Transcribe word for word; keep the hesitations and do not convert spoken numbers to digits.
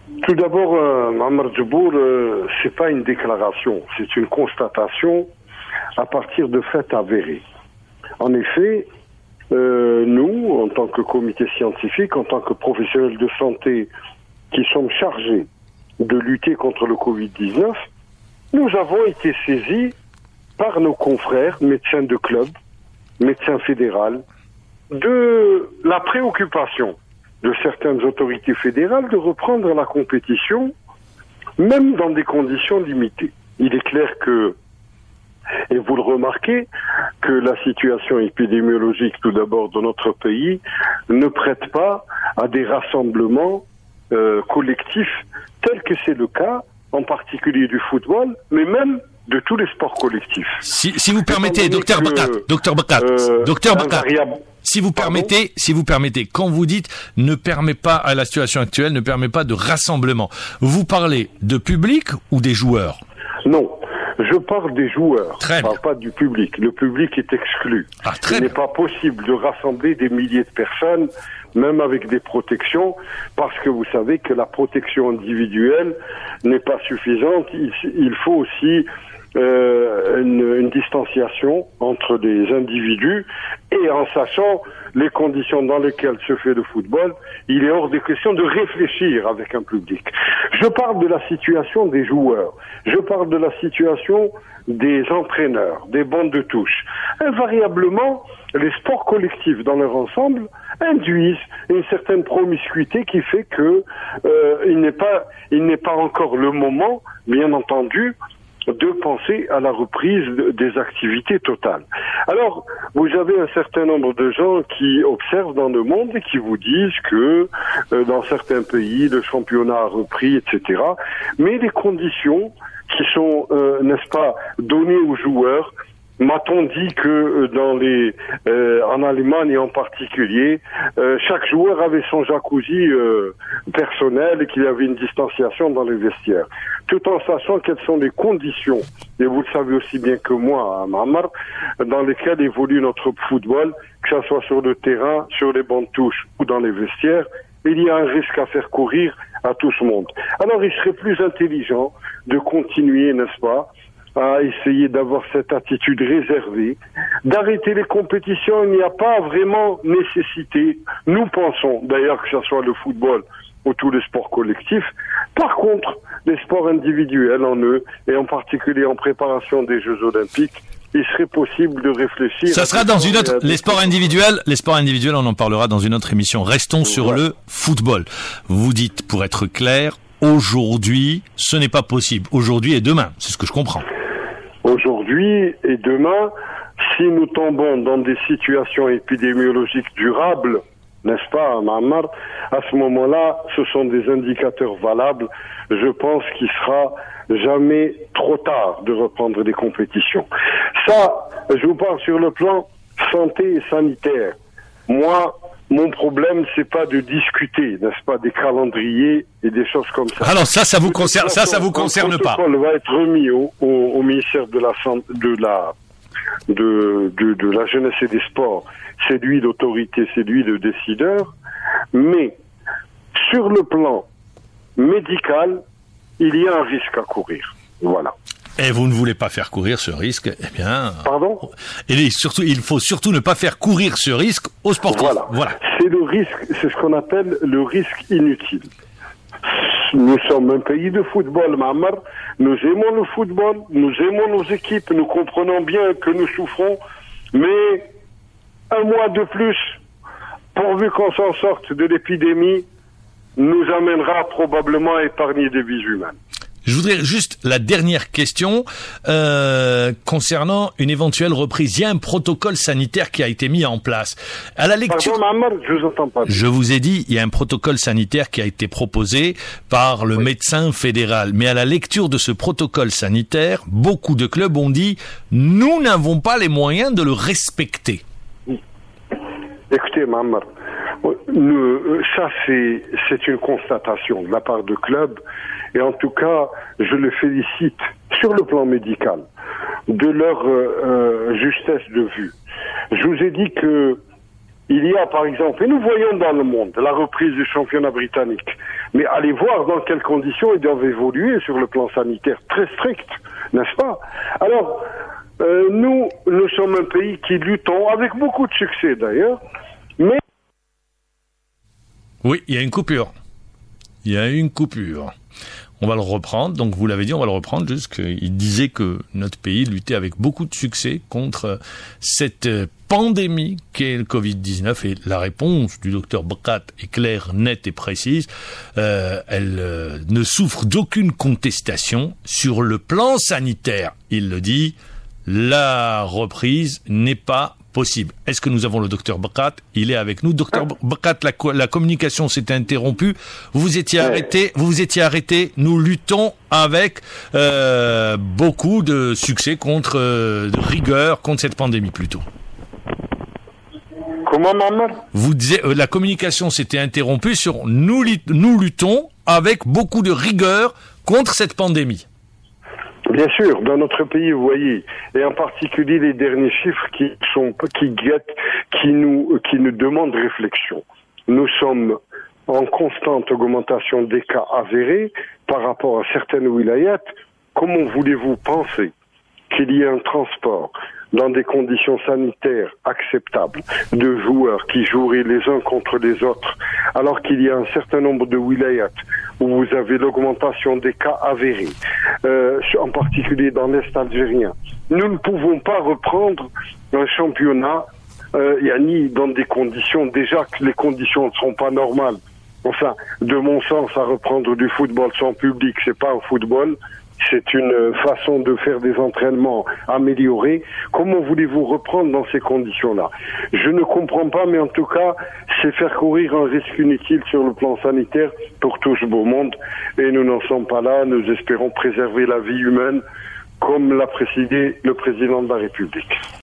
Tout d'abord, euh, Mohamed Djibour, euh, c'est pas une déclaration, c'est une constatation à partir de faits avérés. En effet, euh, nous, en tant que comité scientifique, en tant que professionnels de santé qui sommes chargés de lutter contre le covid dix-neuf, nous avons été saisis par nos confrères, médecins de club, médecins fédéraux, de la préoccupation de certaines autorités fédérales de reprendre la compétition, même dans des conditions limitées. Il est clair que, et vous le remarquez, que la situation épidémiologique, tout d'abord, de notre pays, ne prête pas à des rassemblements euh, collectifs, tels que c'est le cas, en particulier du football, mais même de tous les sports collectifs. Si, si vous permettez, docteur Bakat, docteur Bakat, euh, docteur Bakat, si vous Pardon permettez, si vous permettez, quand vous dites ne permet pas à la situation actuelle, ne permet pas de rassemblement, vous parlez de public ou des joueurs? Non, je parle des joueurs. Très je ne parle pas du public. Le public est exclu. Ah, très Il n'est pas possible de rassembler des milliers de personnes, même avec des protections, parce que vous savez que la protection individuelle n'est pas suffisante. Il, il faut aussi Euh, une, une distanciation entre des individus, et en sachant les conditions dans lesquelles se fait le football, il est hors de question de réfléchir avec un public. Je parle de la situation des joueurs, je parle de la situation des entraîneurs, des bandes de touche. Invariablement, les sports collectifs dans leur ensemble induisent une certaine promiscuité qui fait que euh, il n'est pas, il n'est pas encore le moment, bien entendu, de penser à la reprise des activités totales. Alors, vous avez un certain nombre de gens qui observent dans le monde et qui vous disent que euh, dans certains pays, le championnat a repris, et cetera. Mais les conditions qui sont, euh, n'est-ce pas, données aux joueurs, m'a-t-on dit que dans les euh, en Allemagne et en particulier, euh, chaque joueur avait son jacuzzi euh, personnel et qu'il y avait une distanciation dans les vestiaires, tout en sachant quelles sont les conditions, et vous le savez aussi bien que moi, à Mamar, dans lesquelles évolue notre football, que ce soit sur le terrain, sur les bancs de touche ou dans les vestiaires. Il y a un risque à faire courir à tout ce monde. Alors il serait plus intelligent de continuer, n'est-ce pas, à essayer d'avoir cette attitude réservée, d'arrêter les compétitions. Il n'y a pas vraiment nécessité. Nous pensons, d'ailleurs, que ce soit le football ou tous les sports collectifs. Par contre, les sports individuels en eux, et en particulier en préparation des Jeux Olympiques, il serait possible de réfléchir. Ça sera dans une autre, les sports individuels, les sports individuels, on en parlera dans une autre émission. Restons sur voilà. le football. Vous dites, pour être clair, aujourd'hui, ce n'est pas possible. Aujourd'hui et demain, c'est ce que je comprends. Aujourd'hui et demain, si nous tombons dans des situations épidémiologiques durables, n'est-ce pas, Mahamar, à ce moment-là, ce sont des indicateurs valables. Je pense qu'il sera jamais trop tard de reprendre des compétitions. Ça, je vous parle sur le plan santé et sanitaire. Moi, mon problème, c'est pas de discuter, n'est-ce pas, des calendriers et des choses comme ça. Alors ça, ça vous concerne, ça, ça vous concerne pas. Le protocole va être remis au, au, au ministère de la de la de, de de la jeunesse et des sports. C'est lui l'autorité, c'est lui le décideur. Mais sur le plan médical, il y a un risque à courir. Voilà. Et vous ne voulez pas faire courir ce risque, eh bien... Pardon ? Et surtout, il faut surtout ne pas faire courir ce risque aux sportifs. Voilà. voilà. C'est le risque, c'est ce qu'on appelle le risque inutile. Nous sommes un pays de football, Mahamar. Nous aimons le football, nous aimons nos équipes, nous comprenons bien que nous souffrons, mais un mois de plus, pourvu qu'on s'en sorte de l'épidémie, nous amènera probablement à épargner des vies humaines. Je voudrais juste la dernière question euh, concernant une éventuelle reprise. Il y a un protocole sanitaire qui a été mis en place. À la lecture, Pardon, Mahamar, je vous entends pas. Je vous ai dit, il y a un protocole sanitaire qui a été proposé par le oui. médecin fédéral. Mais à la lecture de ce protocole sanitaire, beaucoup de clubs ont dit « Nous n'avons pas les moyens de le respecter ». Écoutez, Mahamar, ça c'est c'est une constatation de la part de clubs. Et en tout cas, je les félicite sur le plan médical de leur euh, justesse de vue. Je vous ai dit que il y a, par exemple, et nous voyons dans le monde la reprise du championnat britannique, mais allez voir dans quelles conditions ils doivent évoluer sur le plan sanitaire, très strict, n'est-ce pas? Alors, euh, nous, nous sommes un pays qui luttons, avec beaucoup de succès d'ailleurs, mais... Oui, il y a une coupure. Il y a une coupure. On va le reprendre, donc vous l'avez dit, on va le reprendre, juste qu'il disait que notre pays luttait avec beaucoup de succès contre cette pandémie qu'est le covid dix-neuf, et la réponse du docteur Bakat est claire, nette et précise. Euh, elle euh, ne souffre d'aucune contestation sur le plan sanitaire. Il le dit, la reprise n'est pas possible. Est-ce que nous avons le docteur Bakat? Il est avec nous. Docteur Bakat, la, la communication s'est interrompue. Vous vous étiez arrêté. Vous vous étiez arrêté. Nous luttons avec euh, beaucoup de succès contre euh, de rigueur contre cette pandémie plutôt. Comment, maman? Vous disiez euh, la communication s'était interrompue sur nous, nous luttons avec beaucoup de rigueur contre cette pandémie. Bien sûr, dans notre pays, vous voyez, et en particulier les derniers chiffres qui sont, qui guettent, qui nous, qui nous demandent réflexion. Nous sommes en constante augmentation des cas avérés par rapport à certaines wilayats. Comment voulez-vous penser qu'il y ait un transport dans des conditions sanitaires acceptables de joueurs qui joueraient les uns contre les autres, alors qu'il y a un certain nombre de wilayats où vous avez l'augmentation des cas avérés, euh, en particulier dans l'Est algérien. Nous ne pouvons pas reprendre un championnat, euh, Yanni, dans des conditions, déjà que les conditions ne seront pas normales. Enfin, de mon sens, à reprendre du football sans public, c'est pas un football. C'est une façon de faire des entraînements améliorés. Comment voulez-vous reprendre dans ces conditions-là? Je ne comprends pas, mais en tout cas, c'est faire courir un risque inutile sur le plan sanitaire pour tout ce beau monde. Et nous n'en sommes pas là. Nous espérons préserver la vie humaine, comme l'a précisé le président de la République.